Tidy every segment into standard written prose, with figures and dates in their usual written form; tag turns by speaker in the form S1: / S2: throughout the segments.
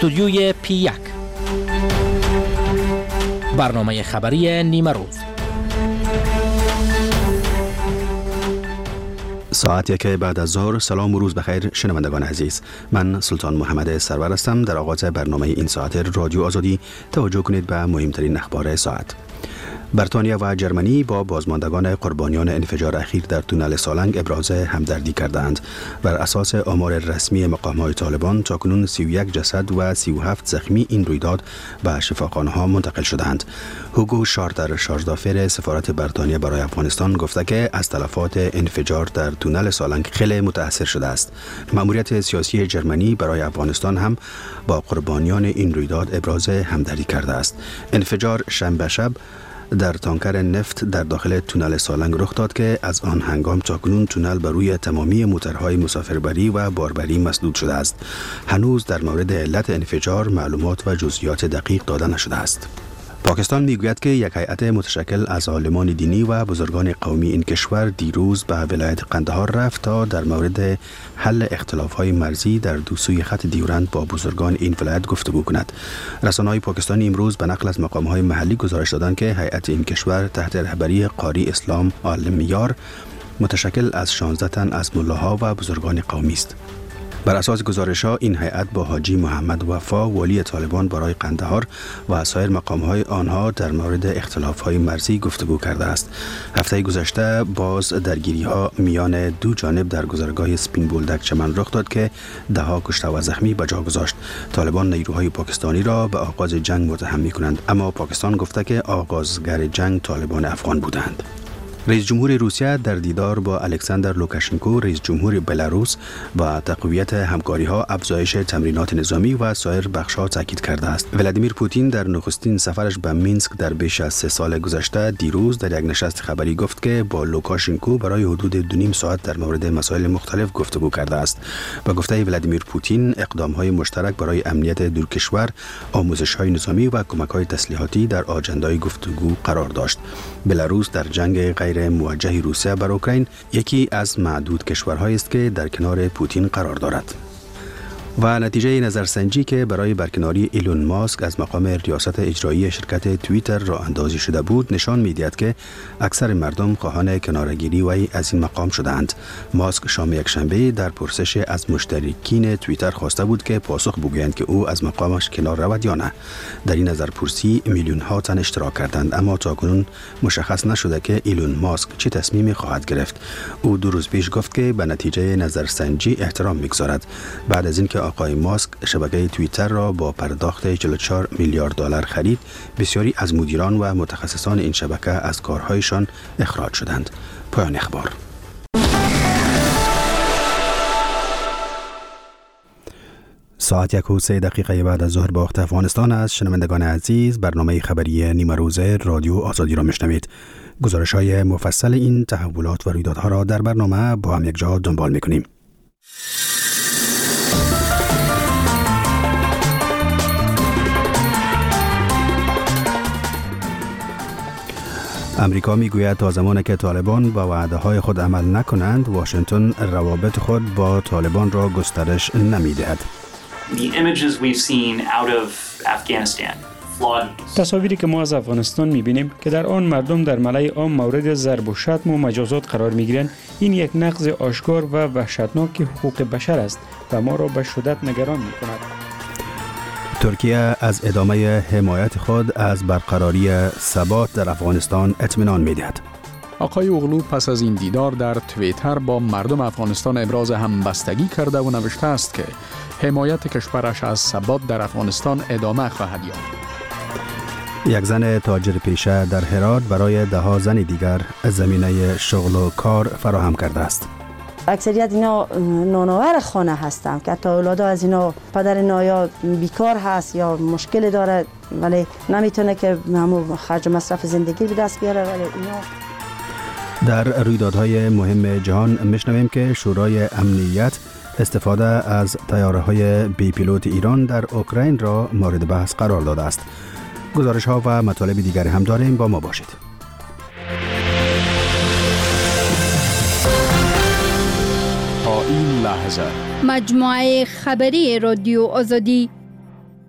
S1: استودیوی P1 برنامه خبری نیمه روز.
S2: ساعت 1 بعد از ظهر. سلام و روز بخیر شنوندگان عزیز. من سلطان محمد سرور هستم. در آغاز برنامه این ساعت رادیو آزادی توجه کنید به مهمترین اخبار ساعت. بریتانیا و جرمنی با بازماندگان قربانیان انفجار اخیر در تونل سالنگ ابراز همدردی کردند. بر اساس آمار رسمی مقام‌های طالبان تاکنون 31 جسد و 37 زخمی این رویداد به شفاخانه‌ها منتقل شدند. هوگو شارتر، شارژدافر سفارت بریتانیا برای افغانستان، گفته که از تلفات انفجار در تونل سالنگ خیلی متاثر شده است. مأموریت سیاسی جرمنی برای افغانستان هم با قربانیان این رویداد ابراز همدردی کرده است. انفجار شنبه شب در تانکر نفت در داخل تونل سالنگ رخ داد که از آن هنگام تاکنون تونل بر روی تمامی موتورهای مسافربری و باربری مسدود شده است. هنوز در مورد علت انفجار معلومات و جزئیات دقیق داده نشده است. پاکستان میگوید که یک هیئت متشکل از عالمان دینی و بزرگان قومی این کشور دیروز به ولایت قندهار رفت تا در مورد حل اختلاف‌های مرزی در دو سوی خط دیورند با بزرگان این ولایت گفتگو کند. رسانه‌های پاکستانی امروز به نقل از مقام‌های محلی گزارش دادند که هیئت این کشور تحت رهبری قاری اسلام عالمیار متشکل از 16 تن از ملاها و بزرگان قومی است. بر اساس گزارش‌ها این هیئت با حاجی محمد وفا والی طالبان برای قندهار و سایر مقام‌های آنها در مورد اختلاف‌های مرزی گفتگو کرده است. هفته گذشته باز درگیری‌ها میان دو جانب در گذرگاه سپین بولدک چمن رخ داد که ده‌ها کشته و زخمی به جا گذاشت. طالبان نیروهای پاکستانی را به آغاز جنگ متهم می‌کنند، اما پاکستان گفته که آغازگر جنگ طالبان افغان بودند. رئیس جمهور روسیه در دیدار با الکساندر لوکاشنکو رئیس جمهور بلاروس با تقویت همکاری‌ها، افزایش تمرینات نظامی و سایر بخش‌ها تاکید کرده است. ولادیمیر پوتین در نخستین سفرش به مینسک در بیش از 3 سال گذشته دیروز در یک نشست خبری گفت که با لوکاشنکو برای حدود 2.5 ساعت در مورد مسائل مختلف گفتگو کرده است. به گفته ولادیمیر پوتین اقدام‌های مشترک برای امنیت دو کشور، آموزش‌های نظامی و کمک‌های تسلیحاتی در آجندای گفتگو قرار داشت. بلاروس در جنگ غیر موجه روسیه بر اوکراین یکی از معدود کشورهایی است که در کنار پوتین قرار دارد. و نتیجه نظرسنجی که برای برکناری ایلون ماسک از مقام ریاست اجرایی شرکت توییتر را اندازی شده بود نشان می‌دهد که اکثر مردم خواهان کناره‌گیری وی از این مقام شدند. ماسک شام یکشنبه در پرسش از مشترکین توییتر خواسته بود که پاسخ بگویند که او از مقامش کنار رود یا نه. در این نظرپرسی میلیون‌ها تن اشتراک کردند، اما تاکنون مشخص نشده که ایلون ماسک چه تصمیمی خواهد گرفت. او 2 روز پیش گفت که به نتیجه نظرسنجی احترام می‌گذارد. بعد از اینکه آقای ماسک شبکه توییتر را با پرداخت 44 میلیارد دلار خرید، بسیاری از مدیران و متخصصان این شبکه از کارهایشان اخراج شدند. پایان اخبار. ساعت 1:03 بعد از ظهر با وقت افغانستان است. شنوندگان عزیز، برنامه خبری نیمه روزه رادیو آزادی را میشنوید. گزارش‌های مفصل این تحولات و رویدادها را در برنامه با هم یک جا دنبال می‌کنیم. امریکا میگوید تا زمانی که طالبان با وعده‌های خود عمل نکنند، واشنگتن روابط خود با طالبان را گسترش نمی‌دهد.
S3: تصاویری که ما از افغانستان می‌بینیم که در آن مردم در ملأ عام مورد ضرب و شتم و مجازات قرار می‌گیرند، این یک نقض آشکار و وحشتناک حقوق بشر است و ما را به شدت نگران می‌کند.
S2: ترکیه از ادامه حمایت خود از برقراری ثبات در افغانستان اطمینان می‌دهد.
S4: آقای اوغلو پس از این دیدار در توییتر با مردم افغانستان ابراز همبستگی کرده و نوشته است که حمایت کشورش از ثبات در افغانستان ادامه خواهد یافت.
S2: یک زن تاجر پیشه در هرات برای 10 زن دیگر زمینه شغل و کار فراهم کرده است.
S5: اکثریت اینا نانآور خانه هستند که حتی اولادا از اینا پدر اینا بیکار هست یا مشکل داره، ولی نمیتونه که همون خرج مصرف زندگی به دست بیاره. ولی اینا
S2: در رویدادهای مهم جهان میشنویم که شورای امنیت استفاده از طیاره‌های بی پیلوت ایران در اوکراین را مورد بحث قرار داده است. گزارش‌ها و مطالب دیگری هم داریم، با ما باشید.
S4: تا این لحظه
S6: مجموعه خبری رادیو آزادی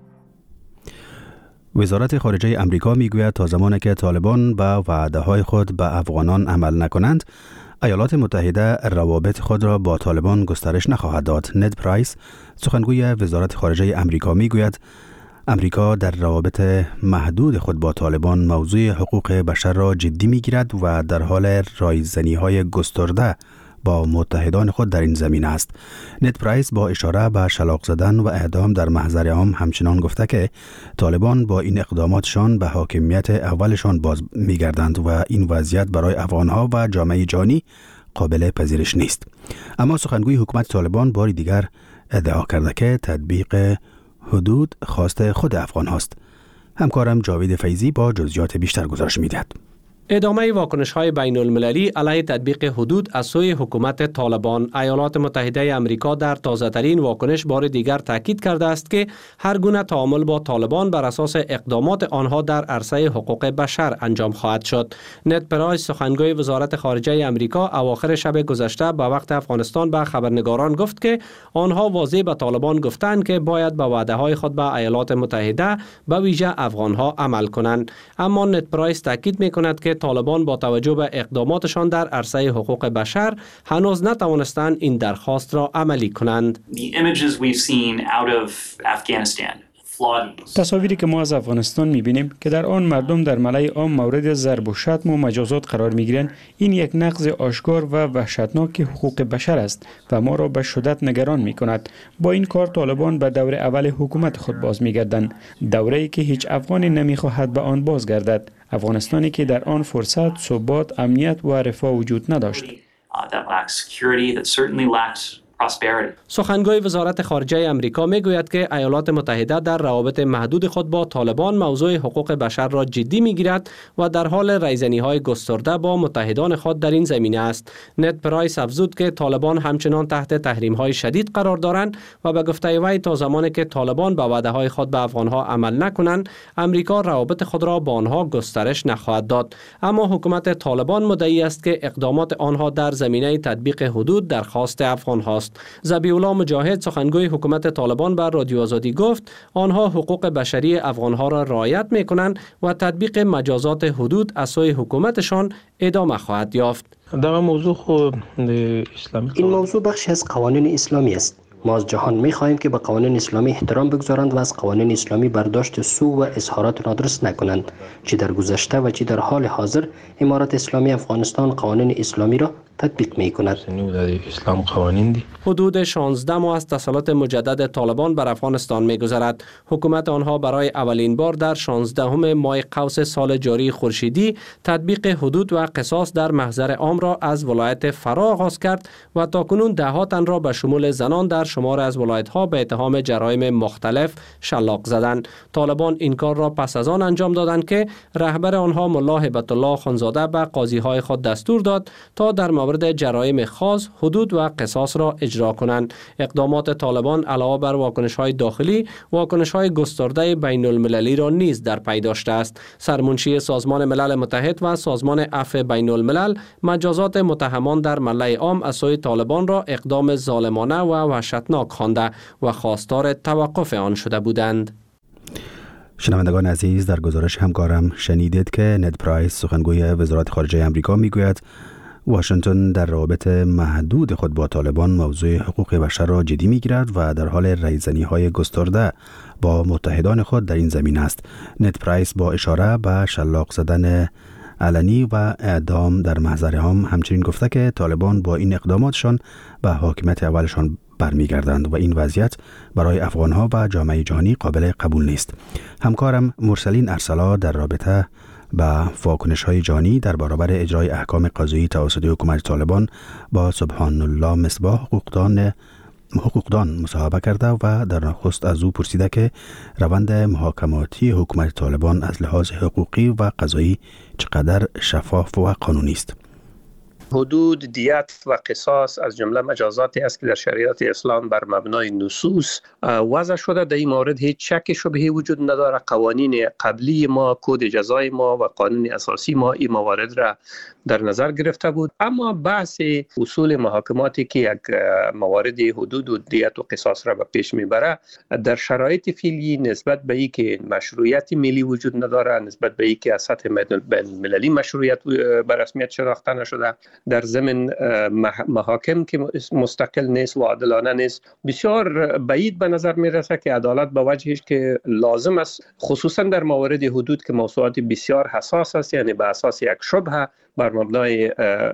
S2: وزارت خارجه امریکا میگوید تا زمانی که طالبان به وعده‌های خود به افغانان عمل نکنند، ایالات متحده روابط خود را با طالبان گسترش نخواهد داد. ند پرایس، سخنگوی وزارت خارجه امریکا، میگوید امریکا در روابط محدود خود با طالبان موضوع حقوق بشر را جدی میگیرد و در حال رایزنی‌های گسترده با متحدان خود در این زمینه است. ند پرایس با اشاره به شلاق زدن و اعدام در محضر عام همچنان گفته که طالبان با این اقداماتشان به حاکمیت اولشان باز میگردند و این وضعیت برای افغانها و جامعه جهانی قابل پذیرش نیست. اما سخنگوی حکومت طالبان باری دیگر ادعا کرده که تطبیق حدود خواست خود افغان هاست. همکارم جاوید فیضی با جزئیات بیشتر گزارش می‌دهد.
S6: ادامه واکنش‌های بین المللی علیه تطبیق حدود از سوی حکومت طالبان. ایالات متحده آمریکا در تازه‌ترین واکنش بار دیگر تاکید کرده است که هر گونه تعامل با طالبان بر اساس اقدامات آنها در عرصه حقوق بشر انجام خواهد شد. ند پرایس، سخنگوی وزارت خارجه آمریکا، اواخر شب گذشته به وقت افغانستان به خبرنگاران گفت که آنها واضح به طالبان گفتند که باید به وعده‌های خود به ایالات متحده به ویژه افغانها عمل کنند. اما ند پرایس تاکید می‌کند که طالبان با توجه به اقداماتشان در عرصه حقوق بشر هنوز نتوانستند این درخواست را عملی کنند.
S3: تصاویری که ما از افغانستان می‌بینیم که در آن مردم در ملأ عام مورد ضرب و شتم و مجازات قرار می‌گیرند، این یک نقض آشکار و وحشتناک حقوق بشر است و ما را به شدت نگران می‌کند. با این کار طالبان به دور اول حکومت خود باز می‌گردند، دوره‌ای که هیچ افغانی نمی‌خواهد به آن بازگردد، افغانستانی که در آن فرصت، ثبات، امنیت و رفاه وجود نداشت.
S6: سخنگوی وزارت خارجه امریکا میگوید که ایالات متحده در روابط محدود خود با طالبان موضوع حقوق بشر را جدی میگیرد و در حال رایزنی‌های گسترده با متحدان خود در این زمینه است. ند پرایس افزود که طالبان همچنان تحت تحریم‌های شدید قرار دارند و به گفته وی تا زمانی که طالبان به وعده‌های خود به افغانها عمل نکنند، امریکا روابط خود را با آنها گسترش نخواهد داد. اما حکومت طالبان مدعی است که اقدامات آنها در زمینه تطبیق حدود درخواست افغان‌هاست. ذبیح‌الله مجاهد، سخنگوی حکومت طالبان، بر رادیو آزادی گفت آنها حقوق بشری افغانها را رعایت می‌کنند و تطبیق مجازات حدود از سوی حکومتشان ادامه خواهد یافت.
S7: این موضوع بخشی از قوانین اسلامی است. ما از جهان می‌خواهیم که به قوانین اسلامی احترام بگذارند و از قوانین اسلامی برداشت سو و اظهارات نادرست نکنند. چه در گذشته و چه در حال حاضر امارت اسلامی افغانستان قوانین اسلامی را تطبیق می‌کند.
S6: حدود 16 ماه از تسلط مجدد طالبان بر افغانستان می‌گذرد. حکومت آنها برای اولین بار در 16 ماه قوس سال جاری خورشیدی تطبیق حدود و قصاص در محضر عام را از ولایت فرا آغاز کرد و تاکنون ده‌ها تن را به شمول زنان در شمار از ولایت‌ها به اتهام جرایم مختلف شلاق زدند. طالبان این کار را پس از آن انجام دادند که رهبر آنها ملا هیبت الله خانزاده به قاضی‌های خود دستور داد تا در مورد جرایم خاص حدود و قصاص را اجرا کنند. اقدامات طالبان علاوه بر واکنش‌های داخلی، واکنش‌های گسترده بین المللی را نیز در پی داشته است. سرمنشی سازمان ملل متحد و سازمان عفو بین الملل مجازات متهمان در ملأ عام از سوی طالبان را اقدام ظالمانه و وحشتناک خوانده و خواستار توقف آن شده بودند.
S2: شنوندگان عزیز، در گزارش همکارم شنیدید که ند پرایس، سخنگوی وزارت خارجه آمریکا، میگوید واشنگتن در روابط محدود خود با طالبان موضوع حقوق بشر را جدی میگیرد و در حال رایزنی‌های گسترده با متحدان خود در این زمینه است. ند پرایس با اشاره به شلاق زدن علنی و اعدام در محضر عام همچنین گفته که طالبان با این اقداماتشان به حاکمیت اولشان برمیگردند و این وضعیت برای افغانها و جامعه جهانی قابل قبول نیست. همکارم مرسلین ارسلا در رابطه با واکنش‌های جهانی در برابر اجرای احکام قضایی توسط حکومت طالبان با سبحان الله مصباح، حقوقدان مصاحبه کرده و در نخست از او پرسیده که روند محاکماتی حکومت طالبان از لحاظ حقوقی و قضایی چقدر شفاف و قانونی است.
S8: حدود، دیت و قصاص از جمله مجازاتی است که در شریعت اسلام بر مبنای نصوص وضع شده. در این مورد هیچ شک شبهه‌ای وجود نداره. قوانین قبلی ما، کد جزای ما و قانون اساسی ما این موارد را در نظر گرفته بود. اما بحث اصول محاکماتی که یک موارد حدود و دیت و قصاص را به پیش میبره، در شرایط فعلی نسبت به این که مشروعیت ملی وجود نداره، نسبت به این که از سطح بین‌المللی مشروعیت به رسمیت شناخته نشده، در ضمن محاکم که مستقل نیست و عادلانه نیست، بسیار بعید به نظر میرسه که عدالت به وجهش که لازم است، خصوصا در موارد حدود که موضوعات بسیار حساس است، یعنی به اساس یک شبهه بر مبنای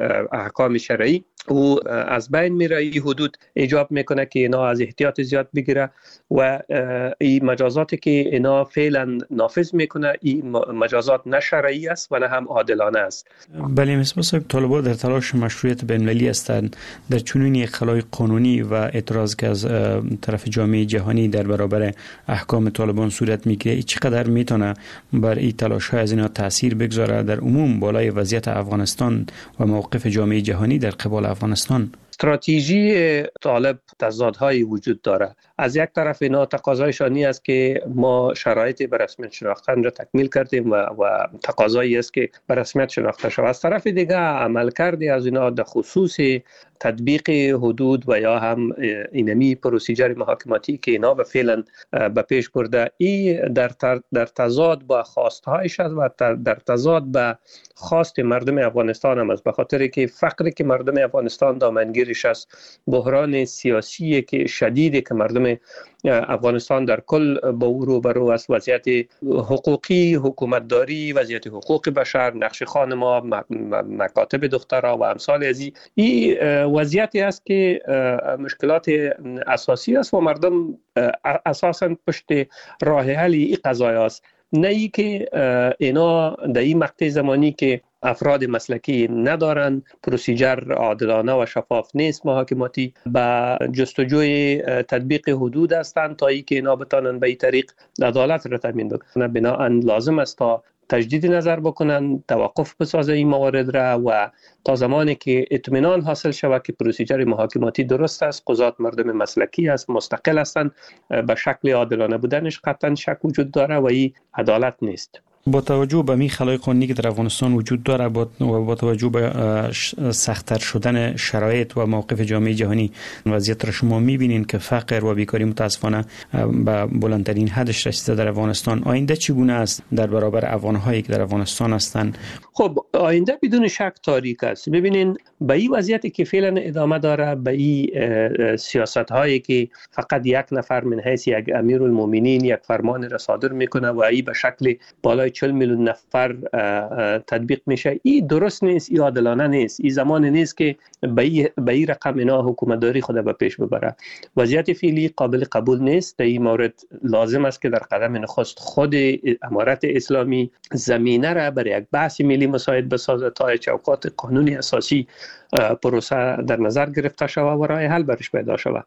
S8: احکام شرعی و از بین میره. این حدود ایجاب میکنه که اینا از احتیاط زیاد بگیره و این مجازاتی که اینا فعلا نافذ میکنه، این مجازات نه شرعی است و نه هم عادلانه است.
S3: بله مصباح صاحب، طالبان در تلاش مشروعیت بین‌المللی هستند. در چنین یک خلای قانونی و اعتراض که از طرف جامعه جهانی در برابر احکام طالبان صورت میگیره، چقدر میتونه بر این تلاش‌ها از اینا تاثیر بگذاره در عموم بالای وضعیت افغانستان و موقف جامعه جهانی در قبال افغانستان؟
S8: استراتژی طالب تضادهایی وجود داره. از یک طرف اینا تقاضایشانی است که ما شرایط به رسمیت شناختن را تکمیل کردیم و تقاضایی است که به رسمیت شناخته شود. از طرف دیگه عملکردی از اینا در خصوص تطبیق حدود و یا هم اینمی پروسیجر محاکماتی که اینا به فعلا به پیش برده، این در تضاد با خواستهایش است و در تضاد با خواست مردم افغانستان هم است، به خاطر که فقری که مردم افغانستان دامنگیرش است، بحران سیاسی که شدیدی که مردم افغانستان در کل با او روبرو است، وضعیت حقوقی، حکومتداری، وضعیت حقوق بشر، نقش خانم‌ها، مکاتب دخترها و امثال از این وضعیتی است که مشکلات اساسی است و مردم اساساً پشت راه حل این قضایا است. نه ای که اینا در این مقطع زمانی که افراد مسلکی ندارن، پروسیجر عادلانه و شفاف نیست محاکماتی، با جستجوی تطبیق حدود هستند تا ای که اینا بتانن به این طریق عدالت را تامین بکنن. بنابراین لازم است تا تجدید نظر بکنن، توقف بسازه این موارد را و تا زمانی که اطمینان حاصل شود که پروسیجر محاکماتی درست است، قضات مردم مسلکی است، مستقل هستند، به شکل عادلانه بودنش قطعا شک وجود داره و این عدالت نیست.
S3: با توجه به می خلای قانونی که در افغانستان وجود داره و با توجه به سخت‌تر شدن شرایط و موقف جامعه جهانی، وضعیت را شما می‌بینین که فقر و بیکاری متاسفانه به بلندترین حدش رسیده در افغانستان. آینده چگونه است در برابر افغان‌هایی که در افغانستان هستند؟
S8: خب آینده بدون شک تاریک است. ببینین به این وضعیتی که فعلا ادامه داره، به این سیاست‌هایی که فقط یک نفر من حیث یک امیرالمومنین یک فرمان را صادر میکنه و این به شکل بالای 40 میلیون نفر تطبیق میشه، این درست نیست، این عادلانه نیست. این زمان نیست که به این رقم اینا حکومتداری خود به پیش ببره. وضعیت فعلی قابل قبول نیست. در این مورد لازم است که در قدم نخست خود امارت اسلامی زمینه را برای یک بحث ملی مساعد بسازه تا چوکات قانونی اساسی پروسه در نظر گرفته شود و راه حل برش پیدا شود.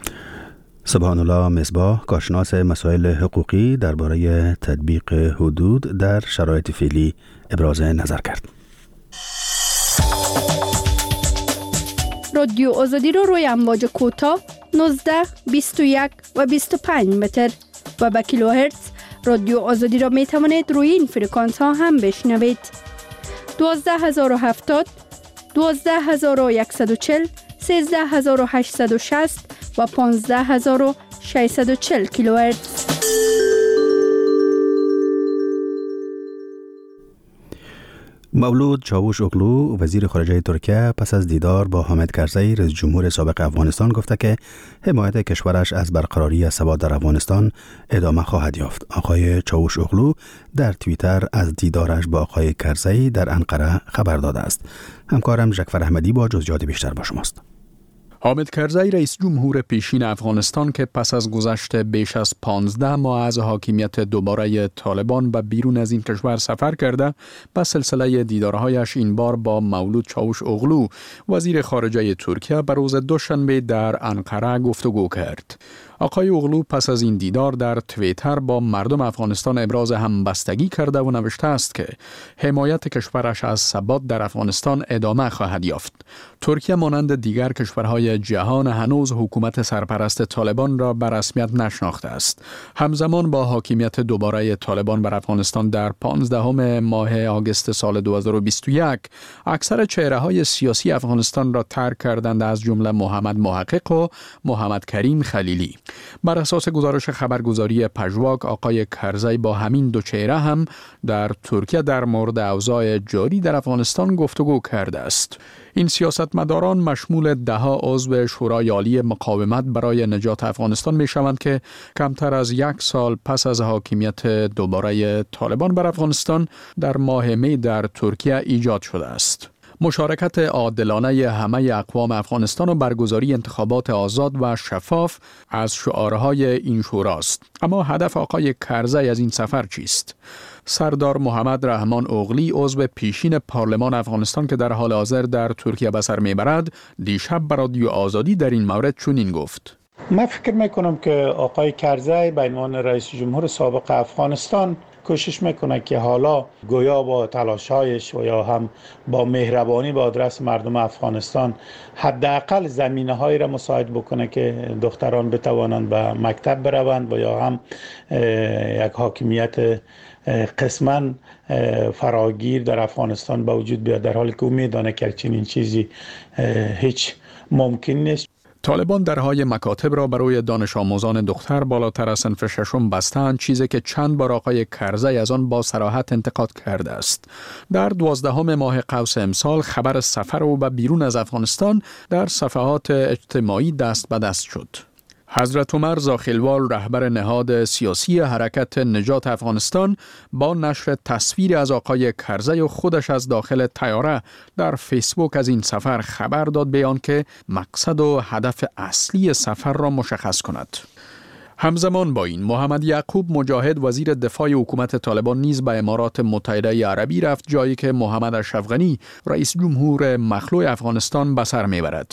S2: سبحان الله مصباح، کارشناس مسائل حقوقی، درباره تطبیق حدود در شرایط فعلی ابراز نظر کرد.
S9: رادیو آزادی رو روی امواج کوتاه 19، 21 و 25 متر و با کیلوهرتز رادیو آزادی را می توانید روی این فرکانس ها هم بشنوید. 12070، 12140، 13860 و 15640 کیلوهرتز.
S2: مولود چاوش اغلو، وزیر خارجه ترکیه، پس از دیدار با حامد کرزی رئیس جمهور سابق افغانستان گفته که حمایت کشورش از برقراری ثبات در افغانستان ادامه خواهد یافت. آقای چاوش اغلو در توییتر از دیدارش با آقای کرزی در انقره خبر داده است. همکارم ژکفر احمدی با جزئیات بیشتر با شماست.
S4: حامد کرزی رئیس جمهور پیشین افغانستان که پس از گذشت بیش از 15 ماه از حاکمیت دوباره طالبان به بیرون از این کشور سفر کرده، به سلسله دیدارهایش این بار با مولود چاوش اوغلو وزیر خارجه ترکیه به روز دوشنبه در انقره گفتگو کرد. آقای اوغلو پس از این دیدار در توییتر با مردم افغانستان ابراز همبستگی کرده و نوشته است که حمایت کشورش از ثبات در افغانستان ادامه خواهد یافت. ترکیه مانند دیگر کشورهای جهان هنوز حکومت سرپرست طالبان را به رسمیت نشناخته است. همزمان با حاکمیت دوباره طالبان بر افغانستان در 15 ماه آگوست سال 2021 اکثر چهره‌های سیاسی افغانستان را ترک کردند، از جمله محمد محقق و محمد کریم خلیلی. بر اساس گزارش خبرگزاری پژواک، آقای کرزی با همین دو چهره هم در ترکیه در مورد اوضاع جاری در افغانستان گفتگو کرده است. این سیاستمداران مشمول 10 عضو شورای عالی مقاومت برای نجات افغانستان می شوند که کمتر از 1 سال پس از حاکمیت دوباره طالبان بر افغانستان در ماه می در ترکیه ایجاد شده است. مشارکت عادلانه همه اقوام افغانستان و برگزاری انتخابات آزاد و شفاف از شعارهای این شوراست. اما هدف آقای کرزی از این سفر چیست؟ سردار محمد رحمان اوغلی، عضو پیشین پارلمان افغانستان که در حال حاضر در ترکیه به سر میبرد، دیشب به رادیو آزادی در این مورد چنین گفت:
S10: من فکر میکنم که آقای کرزی به عنوان رئیس جمهور سابق افغانستان کوشش میکنه که حالا گویا با تلاشایش و یا هم با مهربانی به آدرس مردم افغانستان حداقل زمینه‌هایی را مساعد بکنه که دختران بتوانند به مکتب بروند و یا هم یک حاکمیت قسماً فراگیر در افغانستان به وجود بیاد، در حالی که او میدانه که چنین چیزی هیچ ممکن نیست.
S4: طالبان درهای مکاتب را برای دانش آموزان دختر بالاتر از صنف ششم بستند، چیزی که چند بار آقای کرزی از آن با صراحت انتقاد کرده است. در 12 ماه قوس امسال خبر سفر او به بیرون از افغانستان در صفحات اجتماعی دست به دست شد. حضرت عمر زاخیلوال، رهبر نهاد سیاسی حرکت نجات افغانستان، با نشر تصویری از آقای کرزی و خودش از داخل طیاره در فیسبوک از این سفر خبر داد، بیان که مقصد و هدف اصلی سفر را مشخص کند. همزمان با این، محمد یعقوب مجاهد، وزیر دفاع حکومت طالبان، نیز به امارات متحده عربی رفت، جایی که محمد اشرف غنی، رئیس جمهور مخلوع افغانستان، به سر میبرد.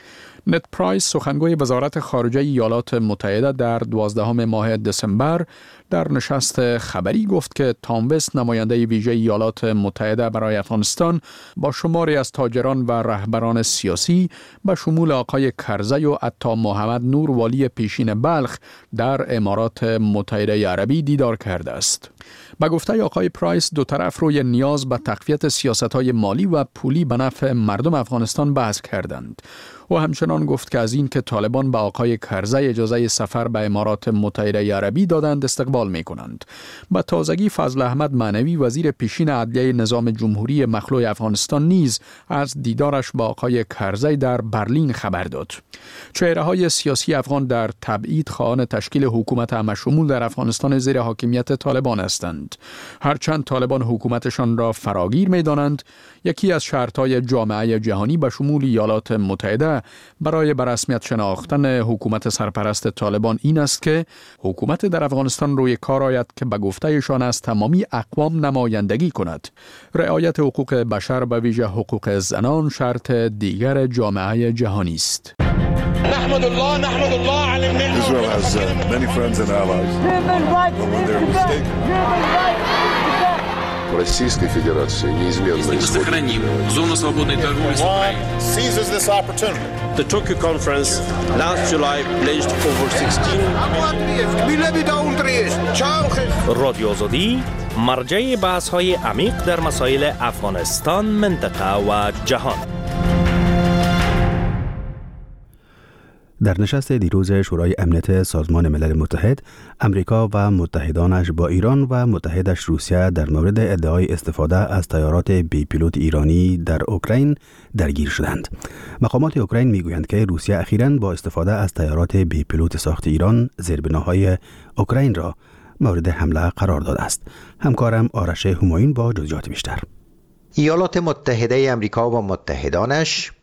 S4: نت پرایس، سخنگوی وزارت خارجه ایالات متحده، در 12 ماه دسامبر در نشست خبری گفت که تام وست، نماینده ویژه ایالات متحده برای افغانستان، با شماری از تاجران و رهبران سیاسی به شمول آقای کرزی و عطا محمد نور، والی پیشین بلخ، در امارات متحده عربی دیدار کرده است. به گفته آقای پرایس، دو طرف روی نیاز به تقویت سیاست‌های مالی و پولی به نفع مردم افغانستان بحث کردند. و همچنان گفت که از این که طالبان به آقای کرزی اجازه سفر به امارات متحده عربی دادند استقبال می کنند. به تازگی فضل احمد معنوی، وزیر پیشین عدلیه نظام جمهوری مخلوع افغانستان، نیز از دیدارش با آقای کرزی در برلین خبر داد. چهره‌های سیاسی افغان در تبعید خواهان تشکیل حکومت همشمول در افغانستان زیر حاکمیت طالبان هستند. هرچند طالبان حکومتشان را فراگیر می دانند، یکی از شرطهای جامعه جهانی به شمول ایالات متحده برای به رسمیت شناختن حکومت سرپرست طالبان این است که حکومت در افغانستان روی کار آید که به گفتهشان از تمامی اقوام نمایندگی کند. رعایت حقوق بشر، به ویژه حقوق زنان، شرط دیگر جامعه جهانی است.
S11: نحمد الله على النعمة. Israel has many friends and allies. But when they're mistaken.
S12: Российской Федерации неизменно
S13: сохраним зону свободной торговли с Украиной.
S11: Seizes this opportunity.
S14: The Tokyo conference last July pledged over 16
S15: رادیو آزادی، مرجع بحث‌های عمیق در مسائل افغانستان، منطقه و جهان.
S2: در نشست دیروز شورای امنیت سازمان ملل متحد، امریکا و متحدانش با ایران و متحدش روسیه در مورد ادعای استفاده از طیارات بی پیلوت ایرانی در اوکراین درگیر شدند. مقامات اوکراین میگویند که روسیه اخیراً با استفاده از طیارات بی پیلوت ساخت ایران زیربناهای اوکراین را مورد حمله قرار داده است. همکارم آرش همایون با جزئیات بیشتر.
S16: ایالات متحده امریکا و متحدانش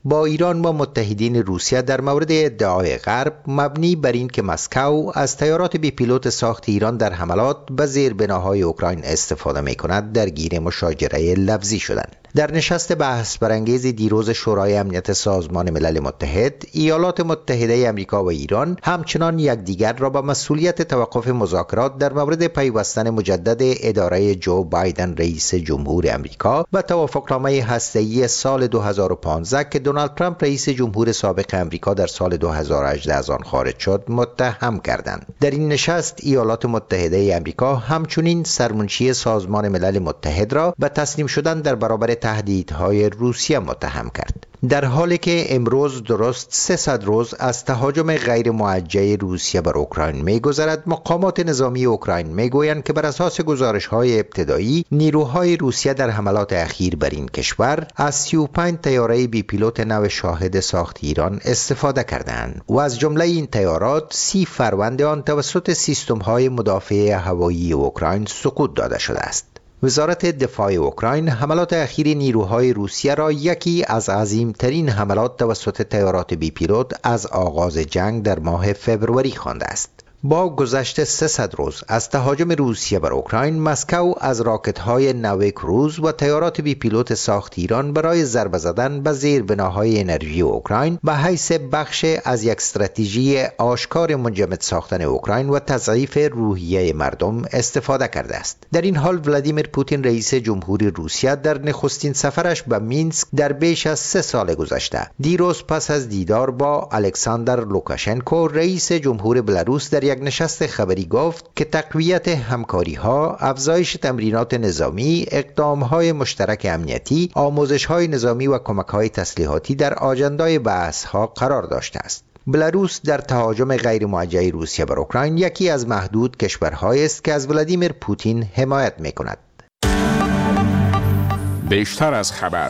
S16: با ایران و متحدین روسیه در مورد ادعای غرب مبنی بر این که مسکو از طیارات بی پیلوت ساخت ایران در حملات به زیربناهای اوکراین استفاده می‌کند درگیر مشاجره لفظی شدند. در نشست بحث برانگیز دیروز شورای امنیت سازمان ملل متحد، ایالات متحده آمریکا و ایران همچنان یکدیگر را به مسئولیت توقف مذاکرات در مورد پیوستن مجدد اداره جو بایدن رئیس جمهور آمریکا و توافقنامه هسته‌ای سال 2015 که دونالد ترامپ رئیس جمهور سابق آمریکا در سال 2018 از آن خارج شد متهم کردند. در این نشست ایالات متحده آمریکا همچنین سرمنشی سازمان ملل متحد را به تسلیم شدن در برابر تهدیدهای روسیه متهم کرد. در حالی که امروز درست 300 روز از تهاجم غیر موجه روسیه بر اوکراین می‌گذرد، مقامات نظامی اوکراین می‌گویند که بر اساس گزارش‌های ابتدایی نیروهای روسیه در حملات اخیر بر این کشور از 35 طیاره بی پیلوت نو شاهد ساخت ایران استفاده کردند و از جمله این طیارات 30 فروند آن توسط سیستم‌های مدافع هوایی اوکراین سقوط داده شده است. وزارت دفاع اوکراین حملات اخیر نیروهای روسیه را یکی از عظیمترین حملات توسط طیارات بی پیلوت از آغاز جنگ در ماه فوریه خوانده است. با گذشت 300 روز از تهاجم روسیه بر اوکراین، مسکو از راکت‌های نو کروز و طیارات بی پیلوت ساخت ایران برای ضربه زدن به زیربناهای انرژی اوکراین به حیث بخش از یک استراتژی آشکار منجمد ساختن اوکراین و تضعیف روحیه مردم استفاده کرده است. در این حال ولادیمیر پوتین رئیس جمهوری روسیه در نخستین سفرش به مینسک در بیش از 3 سال گذشته، دیروز پس از دیدار با الکساندر لوکاشنکو رئیس جمهور بلاروس در یک نشست خبری گفت که تقویت همکاری‌ها، افزایش تمرینات نظامی، اقدام‌های مشترک امنیتی، آموزش‌های نظامی و کمک‌های تسلیحاتی در آژندای بحث‌ها قرار داشته است. بلاروس در تهاجم غیر موجه روسیه بر اوکراین یکی از محدود کشورهایی است که از ولادیمیر پوتین حمایت می‌کند.
S4: بیشتر از خبر.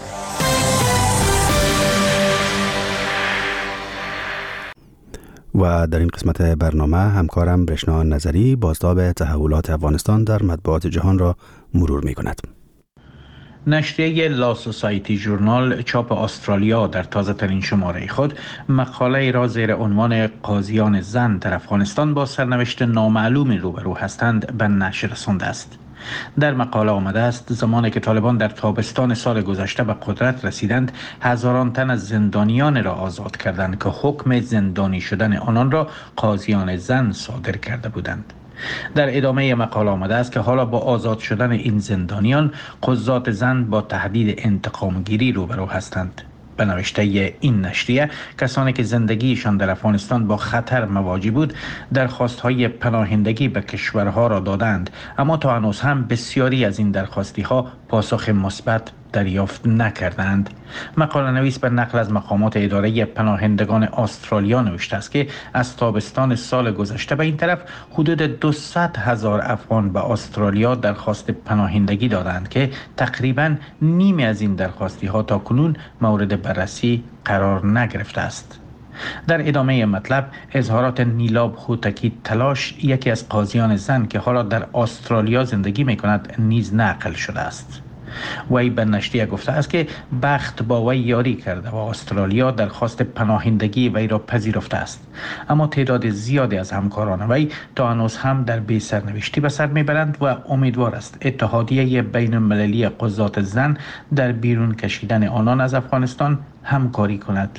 S2: و در این قسمت برنامه همکارم برشنا نظری بازتاب تحولات افغانستان در مطبوعات جهان را مرور می کند.
S17: نشریه لا سوسایتی ژورنال چاپ استرالیا در تازه ترین شماره خود مقاله را زیر عنوان قاضیان زن در افغانستان با سرنوشت نامعلومی روبرو هستند به نشر رسانده است. در مقاله آمده است زمانی که طالبان در تابستان سال گذشته به قدرت رسیدند، هزاران تن از زندانیان را آزاد کردند که حکم زندانی شدن آنان را قاضیان زن صادر کرده بودند. در ادامه مقاله آمده است که حالا با آزاد شدن این زندانیان، قضات زن با تهدید انتقام گیری روبرو هستند. به نوشته این نشریه، کسانی که زندگیشان در افغانستان با خطر مواجه بود درخواست‌های پناهندگی به کشورها را دادند، اما تا هنوز هم بسیاری از این درخواستی‌ها پاسخ مثبت دریافت نکردند. مقاله نویس به نقل از مقامات اداره پناهندگان استرالیا نوشته است که از تابستان سال گذشته به این طرف حدود 200,000 افغان به استرالیا درخواست پناهندگی دادند که تقریباً نیمی از این درخواستی ها تا کنون مورد بررسی قرار نگرفته است. در ادامه مطلب اظهارات نیلاب خوتکی تلاش، یکی از قاضیان زن که حالا در استرالیا زندگی می کند، نیز نقل شده است. وی به نشریه گفته است که بخت با وی یاری کرده و استرالیا درخواست پناهندگی وی را پذیرفته است، اما تعداد زیادی از همکاران وی تا هنوز هم در بی سرنوشتی به سر میبرند و امیدوار است اتحادیه بین المللی قضات زن در بیرون کشیدن آنان از افغانستان همکاری کند.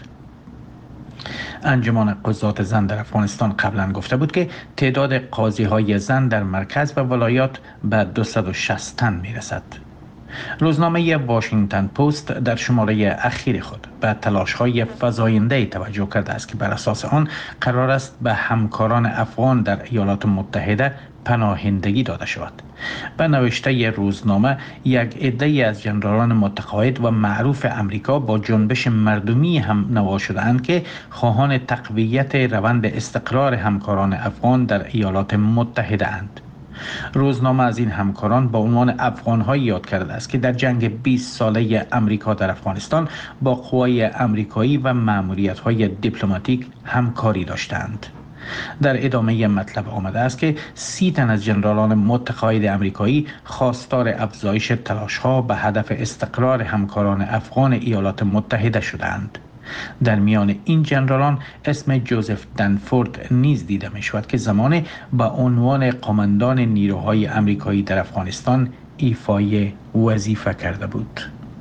S17: انجمن قضات زن در افغانستان قبلا گفته بود که تعداد قاضی های زن در مرکز و ولایات به 260 تن میرسد. روزنامه واشنگتن پست در شماره اخیر خود به تلاش‌های فزاینده توجه کرده است که بر اساس آن قرار است به همکاران افغان در ایالات متحده پناهندگی داده شود. به نوشته روزنامه، یک عده از ژنرالان متقاعد و معروف امریکا با جنبش مردمی هم نوا شده‌اند که خواهان تقویت روند استقرار همکاران افغان در ایالات متحده اند. روزنامه از این همکاران با عنوان افغان‌های یاد کرده است که در جنگ 20 ساله امریکا در افغانستان با قوای امریکایی و مأموریت‌های دیپلماتیک همکاری داشتند. در ادامه مطلب آمده است که 30 تن از ژنرالان متقاعد امریکایی خواستار افزایش تلاش‌ها به هدف استقرار همکاران افغان ایالات متحده شدند. در میان این جنرالان اسم جوزف دنفورد نیز دیده می شود که زمانی به عنوان قماندان نیروهای آمریکایی در افغانستان ایفای وظیفه کرده بود.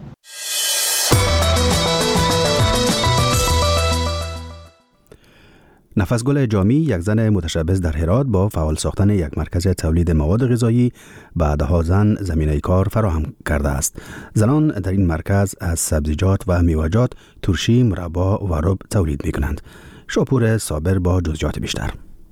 S2: نفسگل جامی، یک زن متشبث در هرات، با فعال ساختن یک مرکز تولید مواد غذایی بعدها زمینه کار فراهم کرده است. زنان در این مرکز از سبزیجات و میوه‌جات، ترشی، مربا و رب تولید می کنند. شاپور صابر با جزئیات بیشتر.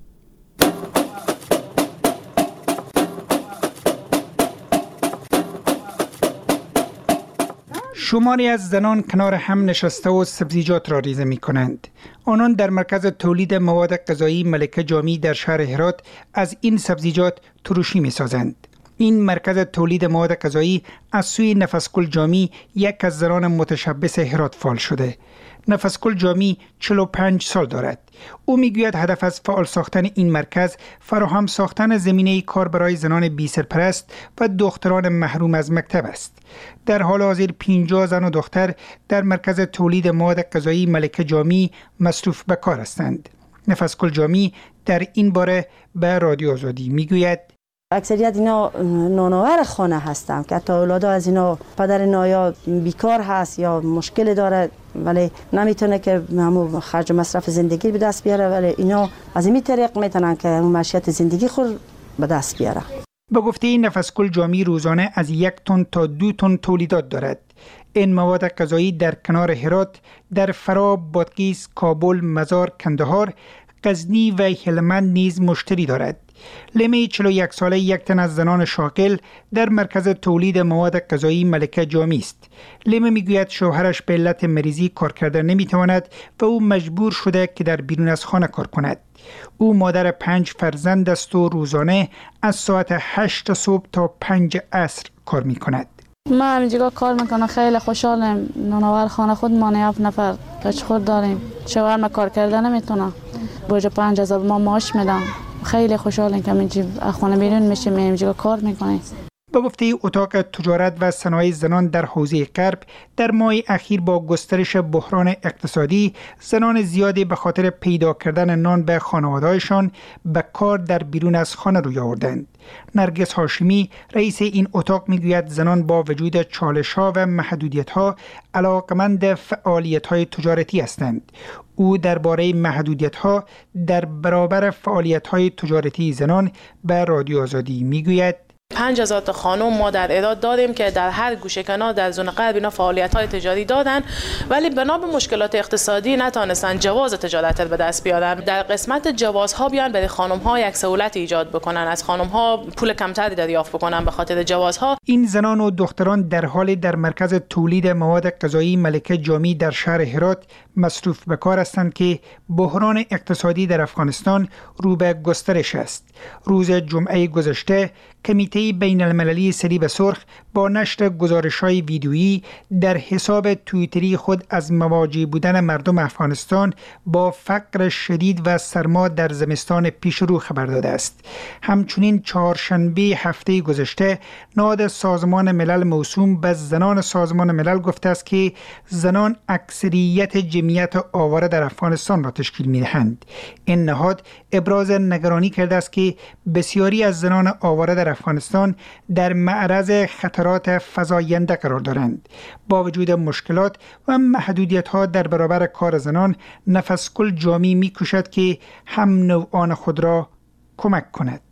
S18: شماری از زنان کنار هم نشسته و سبزیجات را ریزه می کنند. آنان در مرکز تولید مواد غذایی ملکه جامی در شهر هرات از این سبزیجات ترشی می سازند. این مرکز تولید مواد غذایی از سوی نفسگل جامی، یک از زنان متشبث هرات فعال شده. نفسگل جامی 45 سال دارد. او میگوید هدف از فعال ساختن این مرکز فراهم ساختن زمینه کار برای زنان بی سرپرست و دختران محروم از مکتب است. در حال حاضر 50 زن و دختر در مرکز تولید مواد غذایی ملکه جامی مصروف به کار هستند. نفسگل جامی در این باره به رادیو آزادی میگوید
S5: اکثریت اینا نانآور خانه هستند که حتی اولادا از اینا پدر نایا بیکار هست یا مشکل داره ولی نمیتونه که همون خرج و مصرف زندگی به دست بیاره، ولی اینا از این طریق میتونن که معیشت زندگی خود به دست بیاره.
S18: به گفته نفسگل جامی روزانه از 1 تن تا 2 تن تولیدات دارد. این مواد غذایی در کنار هرات، در فرا، بادغیس، کابل، مزار، کندهار، غزنی و هلمند نیز مشتری دارد. لیمه 41 ساله یک تن از زنان شاغل در مرکز تولید مواد غذایی ملکه جامی است. لیمه میگوید شوهرش به علت مریضی کار کرده نمیتواند و او مجبور شده که در بیرون از خانه کار کند. او مادر 5 فرزند است و روزانه از ساعت 8 صبح تا 5 عصر کار میکند.
S19: من همینجا کار میکنم، خیلی خوشحالم. نانآور خانه خود ما 7 نفر بچه خود داریم. شوهرم کار کرده نمیتونه. بوجه 5000 ما معاش میدم. خیلی خوشحالم که اینجا خانه بیرون میشیم، اینجا کار میکنیم.
S18: به گفته اتاق تجارت و صنایع زنان در حوزه غرب، در ماه اخیر با گسترش بحران اقتصادی، زنان زیادی به خاطر پیدا کردن نان به خانواده‌هایشان به کار در بیرون از خانه روی آوردند. نرگس هاشمی رئیس این اتاق میگوید زنان با وجود چالش‌ها و محدودیت‌ها علاقمند فعالیت‌های تجارتی هستند. او درباره محدودیت‌ها در برابر فعالیت‌های تجارتی زنان به رادیو آزادی میگوید
S20: 5000 تا خانم ما در اعداد دادیم که در هر گوشه کنار در زون غرب اینا فعالیت‌های تجاری دادن، ولی بنا به مشکلات اقتصادی نتونستن جواز تجارت به دست بیارن. در قسمت جوازها بیان برای خانم‌ها یک سهولت ایجاد بکنن، از خانم‌ها پول کمتری دریافت بکنن به خاطر جوازها.
S18: این زنان و دختران در حال در مرکز تولید مواد غذایی ملکه جامی در شهر هرات مصروف به کار هستند که بحران اقتصادی در افغانستان رو به گسترش است. روز جمعه گذشته کمیته بین المللی صلیب سرخ با نشر گزارش‌های ویدیویی در حساب توییتری خود از مواجه بودن مردم افغانستان با فقر شدید و سرما در زمستان پیش رو خبر داده است. همچنین چهارشنبه هفته گذشته نهاد سازمان ملل موسوم به زنان سازمان ملل گفته است که زنان اکثریت جمعیت آواره در افغانستان را تشکیل می‌دهند. این نهاد ابراز نگرانی کرده است که بسیاری از زنان آواره در افغانستان در معرض خطرات فزاینده قرار دارند. با وجود مشکلات و محدودیت‌ها در برابر کار زنان، نفسگل جامی می‌کوشد که هم نوعان خود را کمک کند.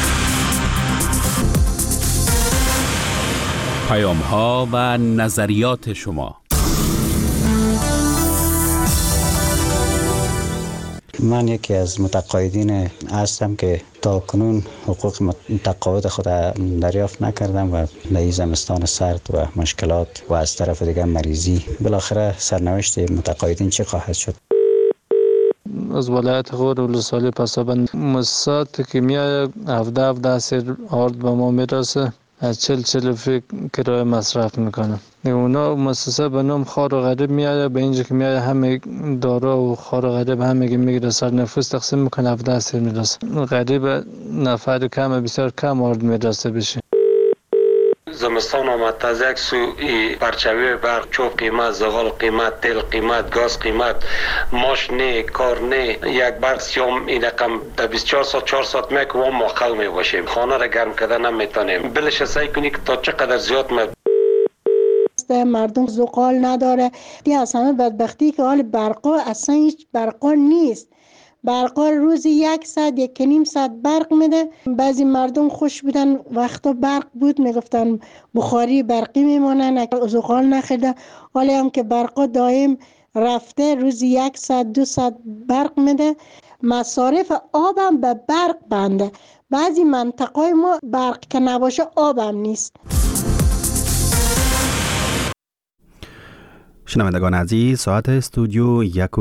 S21: پیام‌ها و نظریات شما.
S22: من یکی از متقاعدین هستم که تا کنون حقوق متقاعد خود دریافت نکردم و در زمستان سرد و مشکلات و از طرف دیگر مریضی، بالاخره سرنوشت متقاعدین چه خواهد شد؟
S23: از ولایت غور ولسوالی پسابند مؤسسات که میاد 17 سر آرد به ما میرسه، از 40 فکر کرایه مصرف میکنم. اونا مؤسسه به نام خار و غریب میاد، به اینجا که میاد همه دارا و خار و غریب همه که میگیره سر نفوس تقسیم میکنه 17 سر میرسه. غریب نفر کم بسیار کم آرد میرسه بشه.
S1: زمستان آمد از یک سو پرچوی برق چوب قیمت، زغال قیمت، تیل قیمت، گاز قیمت، ماش نه، کار نه، یک برق سیام این رقم در 24 ساعت 4 ساعت میک و ما خل می باشیم، خانه را گرم کردن نمیتونیم. بلش سعی کنی که تا چقدر زیاد
S6: مردم زغال نداره. دی از همه بدبختی که حال برقا اصلا هیچ برقا نیست. برقا روزی 1 ساعت 1.5 ساعت برق میده. بعضی مردم خوش بودن وقتا برق بود میگفتن بخاری برقی میمونن، زغال نخیده. حالا هم که برقا دائم رفته روزی 1 ساعت 2 ساعت برق میده. مصارف آبم به برق بنده. بعضی منطقه ما برق که نباشه آبم نیست.
S2: شنوندگان عزیز، ساعت استودیو 1